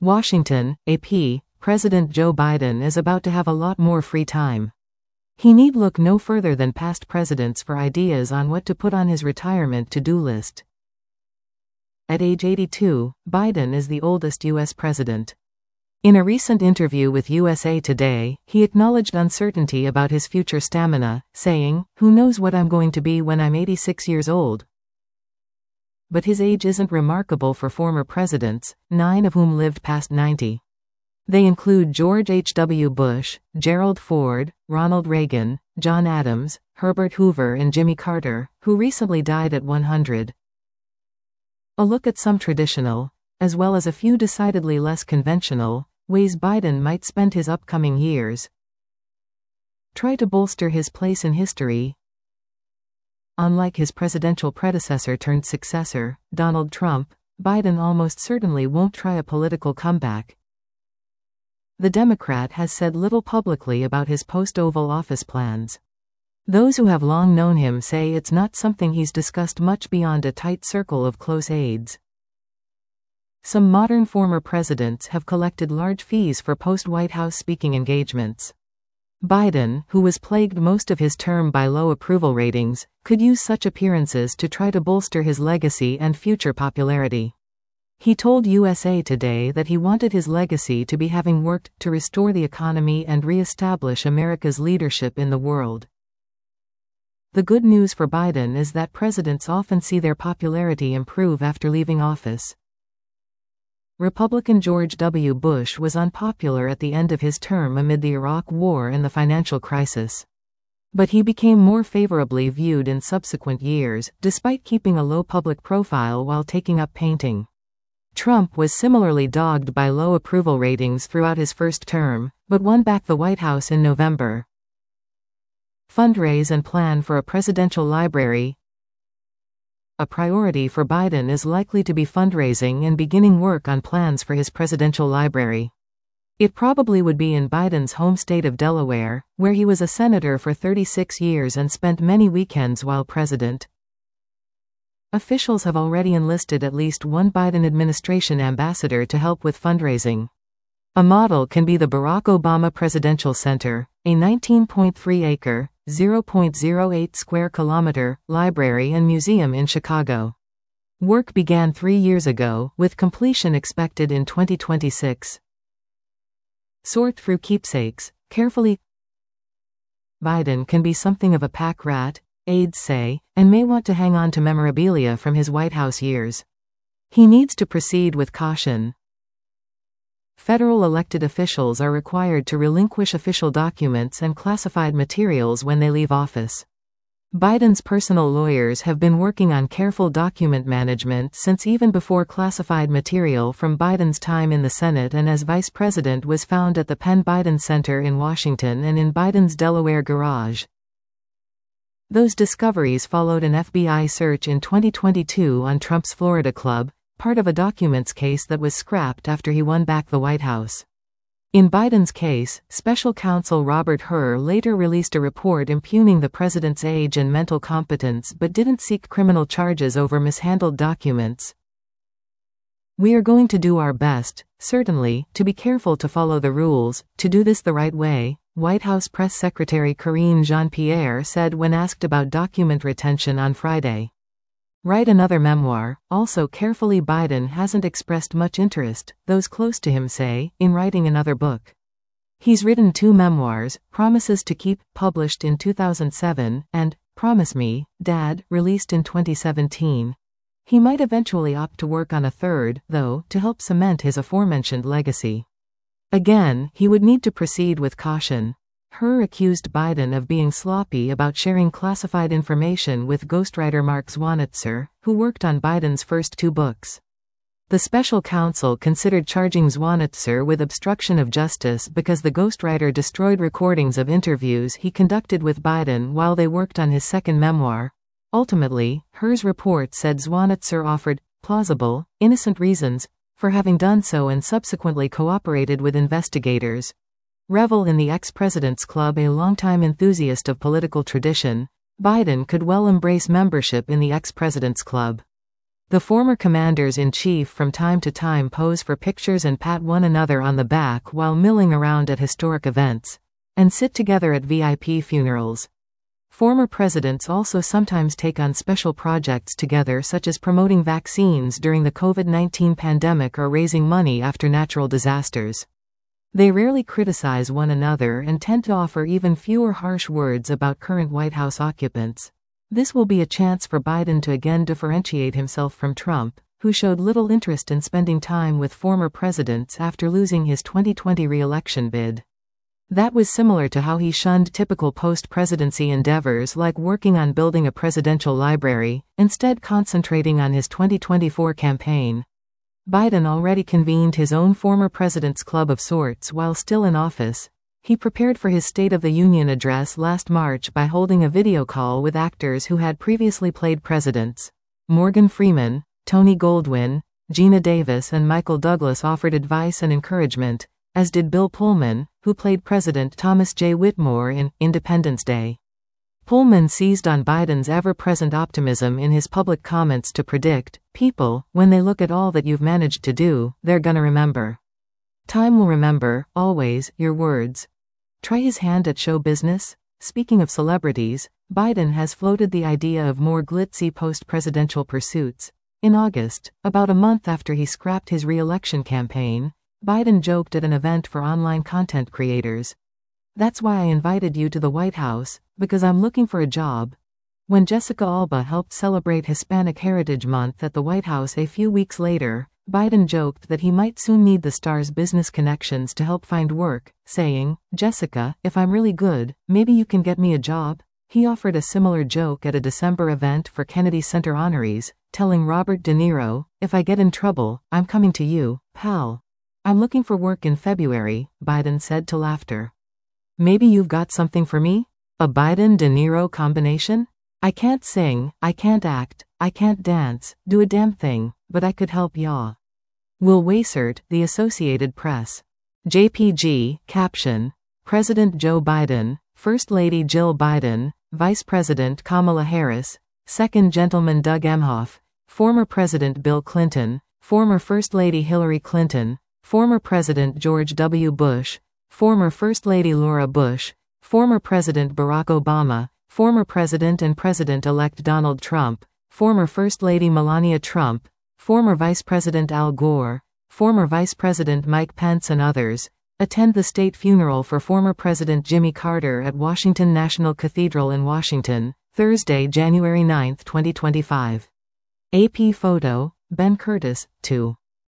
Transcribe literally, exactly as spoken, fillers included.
Washington, A P. President Joe Biden is about to have a lot more free time. He need look no further than past presidents for ideas on what to put on his retirement to-do list. At age eighty-two, Biden is the oldest U S president. In a recent interview with U S A Today, he acknowledged uncertainty about his future stamina, saying, "Who knows what I'm going to be when I'm eighty-six years old?" But his age isn't remarkable for former presidents, nine of whom lived past ninety. They include George H W Bush, Gerald Ford, Ronald Reagan, John Adams, Herbert Hoover and Jimmy Carter, who recently died at one hundred. A look at some traditional, as well as a few decidedly less conventional, ways Biden might spend his upcoming years. Try to bolster his place in history. Unlike his presidential predecessor turned successor, Donald Trump, Biden almost certainly won't try a political comeback. The Democrat has said little publicly about his post-Oval Office plans. Those who have long known him say it's not something he's discussed much beyond a tight circle of close aides. Some modern former presidents have collected large fees for post-White House speaking engagements. Biden, who was plagued most of his term by low approval ratings, could use such appearances to try to bolster his legacy and future popularity. He told U S A Today that he wanted his legacy to be having worked to restore the economy and re-establish America's leadership in the world. The good news for Biden is that presidents often see their popularity improve after leaving office. Republican George W. Bush was unpopular at the end of his term amid the Iraq War and the financial crisis. But he became more favorably viewed in subsequent years, despite keeping a low public profile while taking up painting. Trump was similarly dogged by low approval ratings throughout his first term, but won back the White House in November. Fundraise and plan for a presidential library. A priority for Biden is likely to be fundraising and beginning work on plans for his presidential library. It probably would be in Biden's home state of Delaware, where he was a senator for thirty-six years and spent many weekends while president. Officials have already enlisted at least one Biden administration ambassador to help with fundraising. A model can be the Barack Obama Presidential Center, a nineteen point three acre, zero point zero eight square kilometer, library and museum in Chicago. Work began three years ago, with completion expected in twenty twenty-six. Sort through keepsakes, carefully. Biden can be something of a pack rat, aides say, and may want to hang on to memorabilia from his White House years. He needs to proceed with caution. Federal elected officials are required to relinquish official documents and classified materials when they leave office. Biden's personal lawyers have been working on careful document management since even before classified material from Biden's time in the Senate and as vice president was found at the Penn Biden Center in Washington and in Biden's Delaware garage. Those discoveries followed an F B I search in twenty twenty-two on Trump's Florida club, part of a documents case that was scrapped after he won back the White House. In Biden's case, special counsel Robert Hur later released a report impugning the president's age and mental competence but didn't seek criminal charges over mishandled documents. We are going to do our best, certainly, to be careful to follow the rules, to do this the right way, White House Press Secretary Karine Jean-Pierre said when asked about document retention on Friday. Write another memoir. Also carefully, Biden hasn't expressed much interest, those close to him say, in writing another book. He's written two memoirs, Promises to Keep, published in two thousand seven, and Promise Me, Dad, released in twenty seventeen. He might eventually opt to work on a third, though, to help cement his aforementioned legacy. Again, he would need to proceed with caution. Hur accused Biden of being sloppy about sharing classified information with ghostwriter Mark Zwanitzer, who worked on Biden's first two books. The special counsel considered charging Zwanitzer with obstruction of justice because the ghostwriter destroyed recordings of interviews he conducted with Biden while they worked on his second memoir. Ultimately, Hur's report said Zwanitzer offered plausible, innocent reasons for having done so and subsequently cooperated with investigators. Revel in the ex-president's club. A longtime enthusiast of political tradition, Biden could well embrace membership in the ex-president's club. The former commanders-in-chief from time to time pose for pictures and pat one another on the back while milling around at historic events, and sit together at V I P funerals. Former presidents also sometimes take on special projects together, such as promoting vaccines during the COVID nineteen pandemic or raising money after natural disasters. They rarely criticize one another and tend to offer even fewer harsh words about current White House occupants. This will be a chance for Biden to again differentiate himself from Trump, who showed little interest in spending time with former presidents after losing his twenty twenty re-election bid. That was similar to how he shunned typical post-presidency endeavors like working on building a presidential library, instead concentrating on his twenty twenty-four campaign. Biden already convened his own former president's club of sorts while still in office. He prepared for his State of the Union address last March by holding a video call with actors who had previously played presidents. Morgan Freeman, Tony Goldwyn, Gina Davis and Michael Douglas offered advice and encouragement, as did Bill Pullman, who played President Thomas J. Whitmore in Independence Day. Pullman seized on Biden's ever-present optimism in his public comments to predict, "People, when they look at all that you've managed to do, they're gonna remember. Time will remember, always, your words." Try his hand at show business? Speaking of celebrities, Biden has floated the idea of more glitzy post-presidential pursuits. In August, about a month after he scrapped his re-election campaign, Biden joked at an event for online content creators. "That's why I invited you to the White House, because I'm looking for a job." When Jessica Alba helped celebrate Hispanic Heritage Month at the White House a few weeks later, Biden joked that he might soon need the star's business connections to help find work, saying, "Jessica, if I'm really good, maybe you can get me a job." He offered a similar joke at a December event for Kennedy Center honorees, telling Robert De Niro, "If I get in trouble, I'm coming to you, pal. I'm looking for work in February," Biden said to laughter. "Maybe you've got something for me? A Biden-De Niro combination? I can't sing, I can't act, I can't dance, do a damn thing, but I could help ya." Will Weissert, The Associated Press. J P G, caption. President Joe Biden, First Lady Jill Biden, Vice President Kamala Harris, Second Gentleman Doug Emhoff, former President Bill Clinton, former First Lady Hillary Clinton, former President George W. Bush, former First Lady Laura Bush, former President Barack Obama, former President and President-elect Donald Trump, former First Lady Melania Trump, former Vice President Al Gore, former Vice President Mike Pence and others, attend the state funeral for former President Jimmy Carter at Washington National Cathedral in Washington, Thursday, January ninth, twenty twenty-five. A P photo, Ben Curtis, two.